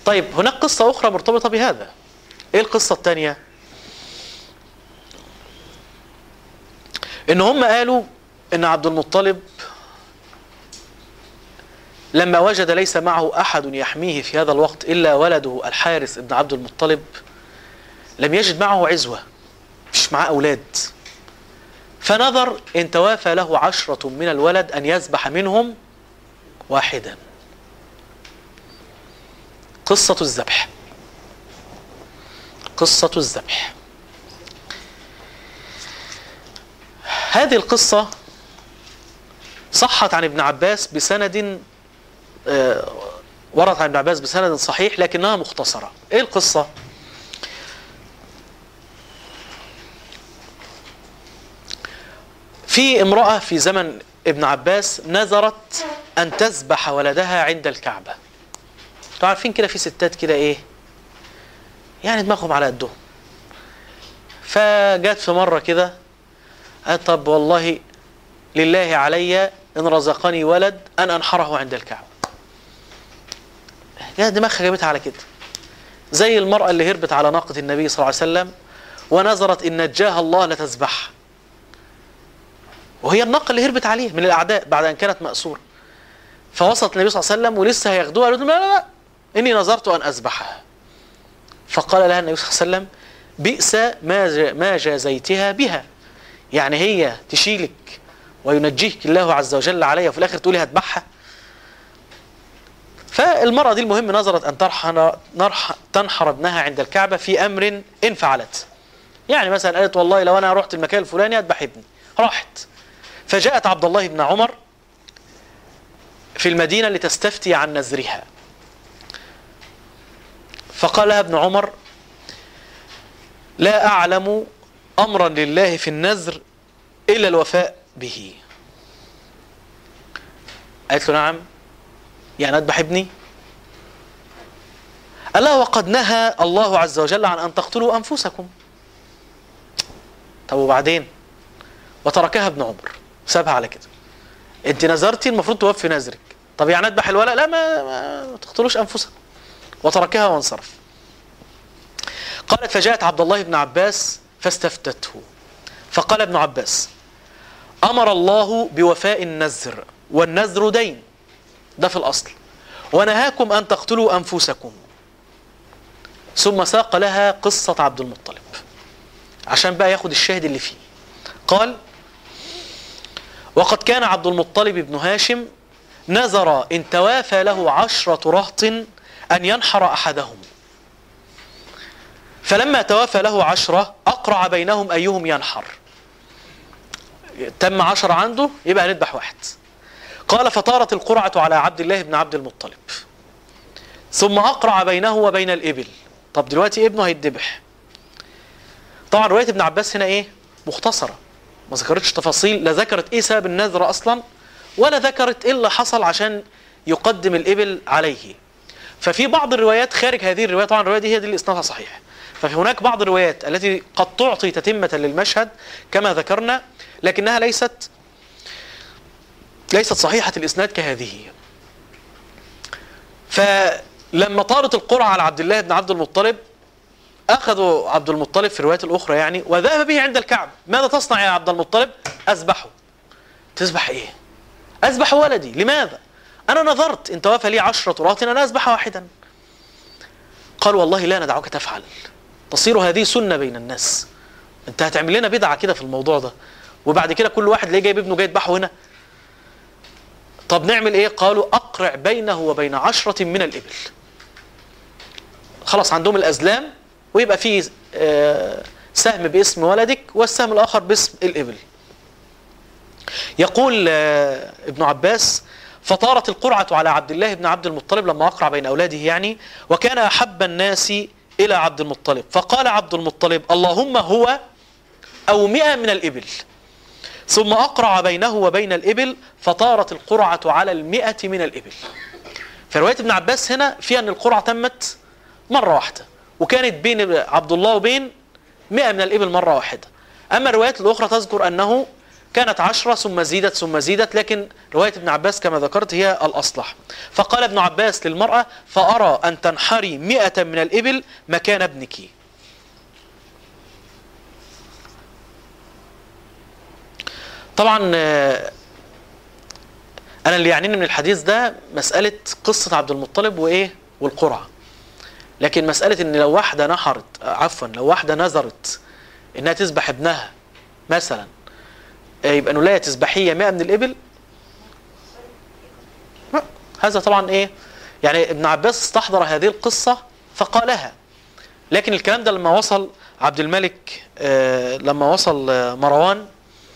طيب هناك قصة أخرى مرتبطة بهذا. إيه القصة الثانية؟ إن هم قالوا إن عبد المطلب لما وجد ليس معه أحد يحميه في هذا الوقت إلا ولده الحارث ابن عبد المطلب، لم يجد معه عزوة، مش معه أولاد، فنظر إن توافى له 10 من الولد أن يذبح منهم واحدا. قصة الذبح. قصة الذبح هذه القصة صحت عن ابن عباس بسند، وردت عن ابن عباس بسند صحيح لكنها مختصرة. ايه القصة؟ في امرأة في زمن ابن عباس نذرت ان تذبح ولدها عند الكعبة. انتوا عارفين كده في ستات كده ايه يعني دماغهم على قدهم، فجات في مرة كده قالت طب والله لله علي ان رزقني ولد ان انحره عند الكعبة. دماغها جابتها على كده، زي المرأة اللي هربت على ناقة النبي صلى الله عليه وسلم ونظرت ان نجاها الله لتذبح، وهي الناقة اللي هربت عليه من الاعداء بعد ان كانت مأسورة، فوصلت النبي صلى الله عليه وسلم ولسه هياخدوها، قالوا لا لا لا اني نظرت ان اذبحها. فقال لها النبي صلى الله عليه وسلم بئس ما جازيتها بها، يعني هي تشيلك وينجيك الله عز وجل عليها وفي الاخر تقولي هتذبحها. فالمرأة دي المهم نظرت ان تنحر ابنها عند الكعبة في امر ان فعلت، يعني مثلا قالت والله لو انا رحت المكان الفلاني اذبح ابني، راحت. فجاءت عبد الله بن عمر في المدينة لتستفتي عن نذرها، فقال لها ابن عمر لا أعلم أمرا لله في النذر إلا الوفاء به. قالت له نعم، يعني أذبح ابني؟ قال لها وقد نهى الله عز وجل عن أن تقتلوا أنفسكم. طب وبعدين؟ وتركها ابن عمر، سابها على كده. انت نذرتي المفروض توفي نذرك، طب يعني أذبح الولد؟ لا ما تقتلوش أنفسكم. وتركها وانصرف. قالت فجاءت عبد الله بن عباس فاستفتته، فقال ابن عباس أمر الله بوفاء النذر، والنذر دين، ده في الأصل، ونهاكم أن تقتلوا أنفسكم. ثم ساق لها قصة عبد المطلب عشان بقى ياخد الشاهد اللي فيه. قال وقد كان عبد المطلب بن هاشم نذر إن توافى له 10 رهط أن ينحر أحدهم، فلما توافى له 10 أقرع بينهم أيهم ينحر. تم 10 عنده يبقى هنذبح واحد. قال فطارت القرعة على عبد الله بن عبد المطلب، ثم أقرع بينه وبين الإبل. طب دلوقتي ابنه هيتذبح. طبعا رواية ابن عباس هنا ايه؟ مختصرة، ما ذكرتش تفاصيل، لا ذكرت ايه سبب النذر أصلا ولا ذكرت ايه اللي حصل عشان يقدم الإبل عليه. ففي بعض الروايات خارج هذه الرواية، طبعا الرواية دي هي دي اللي إسنادها صحيح، ففي هناك بعض الروايات التي قد تعطي تتمة للمشهد كما ذكرنا، لكنها ليست صحيحة الإسناد كهذه. فلما طارت القرعة على عبد الله بن عبد المطلب أخذوا عبد المطلب في الروايات الأخرى يعني وذهب به عند الكعبة. ماذا تصنع يا عبد المطلب؟ أذبحه. تذبح إيه؟ أذبح ولدي. لماذا؟ أنا نذرت إن توافى لي 10 رهط أنا أذبح واحدا. قال والله لا ندعوك تفعل، تصير هذه سنة بين الناس، أنت هتعمل لنا بدعة كده في الموضوع ده، وبعد كده كل واحد ليه جايب ابنه جاي يذبحه هنا. طب نعمل إيه؟ قالوا أقرع بينه وبين 10 من الإبل. خلاص عندهم الأزلام، ويبقى فيه سهم باسم ولدك والسهم الآخر باسم الإبل. يقول ابن عباس فطارت القرعة على عبد الله بن عبد المطلب لما أقرع بين أولاده يعني، وكان أحب الناس إلى عبد المطلب، فقال عبد المطلب اللهم هو أو 100 من الإبل، ثم أقرع بينه وبين الإبل فطارت القرعة على 100 من الإبل. فرواية ابن عباس هنا فيها أن القرعة تمت مرة واحدة، وكانت بين عبد الله وبين 100 من الإبل مرة واحدة. أما الروايات الأخرى تذكر أنه كانت 10 ثم زيدت ثم زيدت، لكن رواية ابن عباس كما ذكرت هي الأصلح. فقال ابن عباس للمرأة: فأرى أن تنحري 100 من الإبل مكان ابنك. طبعا أنا اللي يعنيني من الحديث ده مسألة قصة عبد المطلب وإيه والقرعة، لكن مسألة إن لو واحدة نحرت لو واحدة نذرت إنها تذبح ابنها مثلا، يبقى نلاقي تذبحية 100 من الإبل، هذا طبعا إيه يعني ابن عباس استحضر هذه القصة فقالها. لكن الكلام ده لما وصل عبد الملك، لما وصل مروان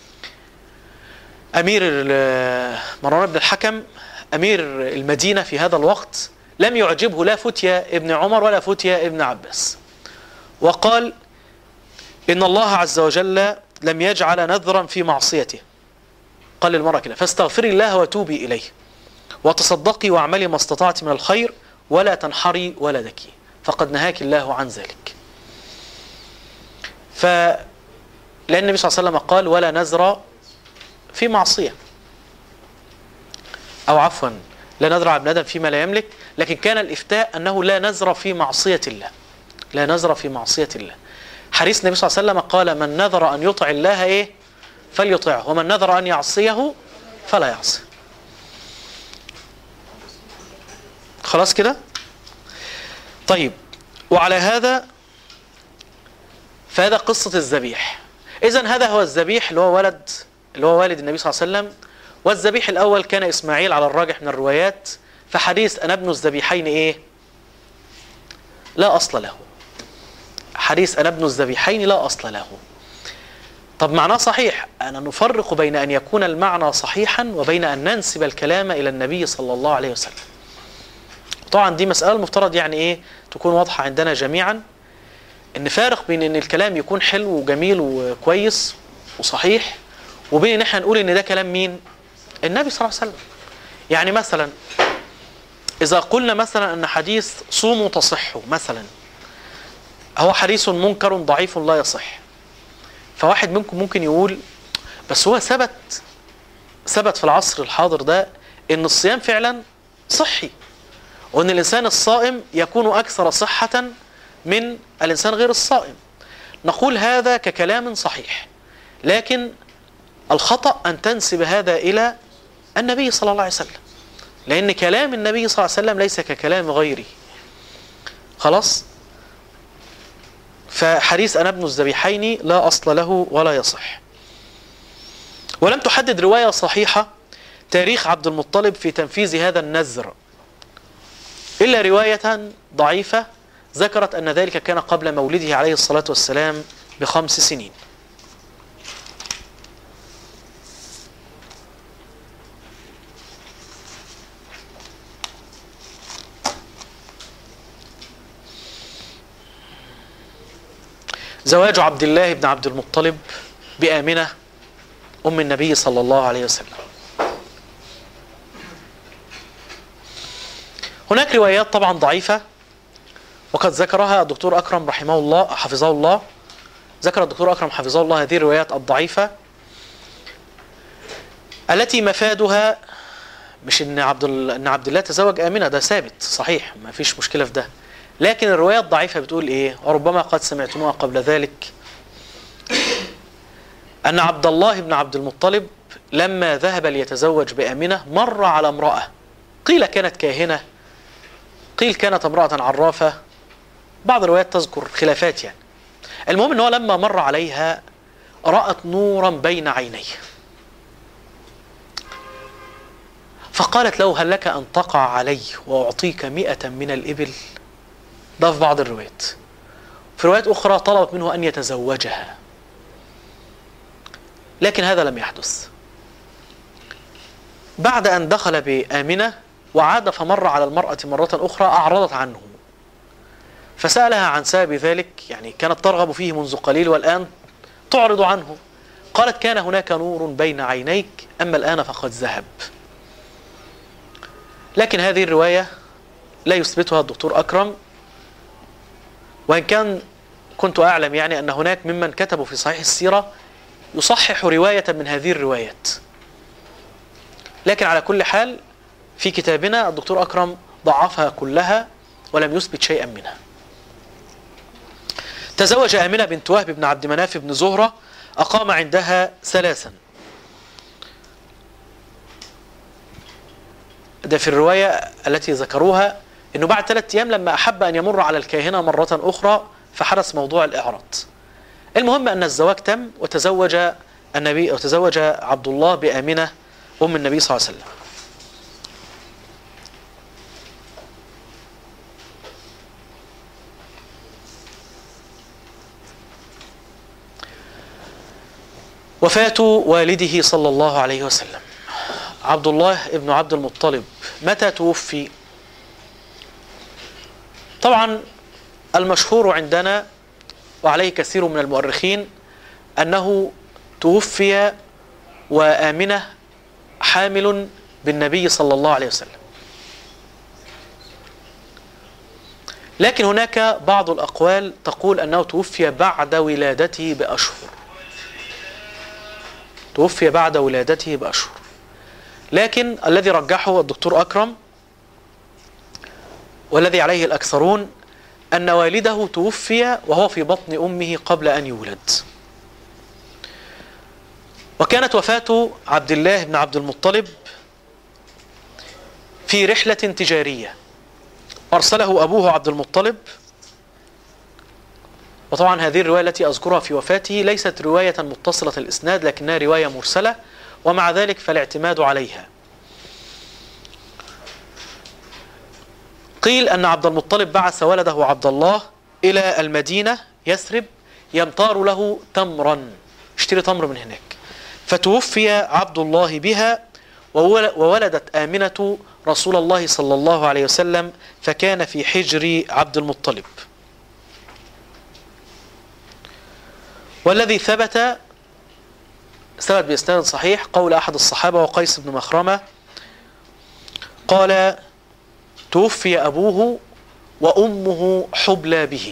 مروان بن الحكم أمير المدينة في هذا الوقت، لم يعجبه لا فتيا ابن عمر ولا فتيا ابن عباس، وقال: إن الله عز وجل لم يجعل نذرا في معصيته. قال للمرأة كده: فاستغفري الله وتوبي إليه وتصدقي واعملي ما استطعت من الخير ولا تنحري ولدك فقد نهاك الله عن ذلك. لأن النبي صلى الله عليه وسلم قال: ولا نذر في معصية، أو عفوا لا نذر على ابن آدم فيما لا يملك، لكن كان الإفتاء أنه لا نذر في معصية الله، لا نذر في معصية الله. حديث النبي صلى الله عليه وسلم قال: من نذر أن يطع الله إيه فليطعه، ومن نذر أن يعصيه فلا يعصيه. خلاص كده؟ طيب، وعلى هذا فهذا قصة الذبيح. إذن هذا هو الذبيح اللي هو والد النبي صلى الله عليه وسلم. والذبيح الأول كان إسماعيل على الراجح من الروايات، فحديث أنا ابن الذبيحين إيه؟ لا أصل له. حديث أنا ابن الذبيحين لا أصل له. طب معناه صحيح، أنا نفرق بين أن يكون المعنى صحيحا وبين أن ننسب الكلام إلى النبي صلى الله عليه وسلم. طبعا دي مسألة المفترض يعني إيه تكون واضحة عندنا جميعا، إن فارق بين أن الكلام يكون حلو وجميل وكويس وصحيح، وبين ان احنا نقول ان ده كلام مين؟ النبي صلى الله عليه وسلم. يعني مثلا اذا قلنا مثلا ان حديث صوموا تصحوا مثلا هو حديث منكر ضعيف لا يصح، فواحد منكم ممكن يقول بس هو ثبت في العصر الحاضر ده ان الصيام فعلا صحي، وان الانسان الصائم يكون اكثر صحة من الانسان غير الصائم. نقول هذا ككلام صحيح، لكن الخطأ أن تنسب هذا إلى النبي صلى الله عليه وسلم، لأن كلام النبي صلى الله عليه وسلم ليس ككلام غيره. خلاص؟ فحديث أنا ابن الذبيحين لا أصل له ولا يصح. ولم تحدد رواية صحيحة تاريخ عبد المطلب في تنفيذ هذا النذر، إلا رواية ضعيفة ذكرت أن ذلك كان قبل مولده عليه الصلاة والسلام ب5 سنين. زواج عبد الله بن عبد المطلب بآمنة أم النبي صلى الله عليه وسلم. هناك روايات طبعا ضعيفة، وقد ذكرها الدكتور أكرم رحمه الله حفظه الله، ذكر الدكتور أكرم حفظه الله هذه الروايات الضعيفة التي مفادها مش إن عبد الله تزوج آمنة، ده ثابت صحيح ما فيش مشكلة في ده، لكن الروايات الضعيفة بتقول إيه؟ وربما قد سمعتموها قبل ذلك، أن عبد الله بن عبد المطلب لما ذهب ليتزوج بآمنة مر على امرأة، قيل كانت كاهنة، قيل كانت امرأة عرافة، بعض الروايات تذكر خلافات يعني. المهم أنه لما مر عليها رأت نورا بين عينيه، فقالت له: هل لك أن تقع علي وأعطيك 100 من الإبل؟ ده في بعض الروايات. في روايات أخرى طلبت منه أن يتزوجها، لكن هذا لم يحدث. بعد أن دخل بآمنة وعاد فمر على المرأة مرة أخرى أعرضت عنه، فسألها عن سبب ذلك، يعني كانت ترغب فيه منذ قليل والآن تعرض عنه. قالت: كان هناك نور بين عينيك، أما الآن فقد ذهب. لكن هذه الرواية لا يثبتها الدكتور أكرم، وإن كنت أعلم يعني أن هناك ممن كتبوا في صحيح السيرة يصحح رواية من هذه الروايات. لكن على كل حال في كتابنا الدكتور أكرم ضعفها كلها ولم يثبت شيئا منها. تزوج آمنة بنت وهب بن عبد مناف بن زهرة، أقام عندها 3. ده في الرواية التي ذكروها أنه بعد 3 أيام لما أحب أن يمر على الكاهنة مرة أخرى فحدث موضوع الإعراض. المهم أن الزواج تم، وتزوج عبد الله بآمنة أم النبي صلى الله عليه وسلم. وفاة والده صلى الله عليه وسلم. عبد الله ابن عبد المطلب متى توفي؟ طبعا المشهور عندنا وعليه كثير من المؤرخين أنه توفي وآمنة حامل بالنبي صلى الله عليه وسلم. لكن هناك بعض الأقوال تقول أنه توفي بعد ولادته بأشهر. توفي بعد ولادته بأشهر. لكن الذي رجحه الدكتور أكرم والذي عليه الأكثرون أن والده توفي وهو في بطن أمه قبل أن يولد. وكانت وفاة عبد الله بن عبد المطلب في رحلة تجارية أرسله أبوه عبد المطلب. وطبعا هذه الرواية التي أذكرها في وفاته ليست رواية متصلة الإسناد، لكنها رواية مرسلة، ومع ذلك فالاعتماد عليها. قيل أن عبد المطلب بعث ولده عبد الله إلى المدينة يثرب يمطار له تمرا، اشتري تمر من هناك. فتوفي عبد الله بها، وولدت آمنة رسول الله صلى الله عليه وسلم، فكان في حجر عبد المطلب. والذي ثبت بإسناد صحيح قول أحد الصحابة وقيس بن مخرمة قال: توفي أبوه وأمه حبلى به.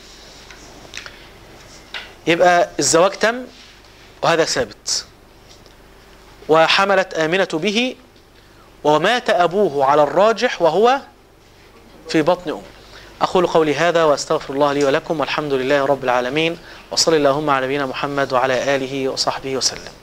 يبقى الزواج تم وهذا ثابت، وحملت آمنة به، ومات أبوه على الراجح وهو في بطن أمه. أقول قولي هذا وأستغفر الله لي ولكم، والحمد لله رب العالمين، وصلى اللهم على نبينا محمد وعلى آله وصحبه وسلم.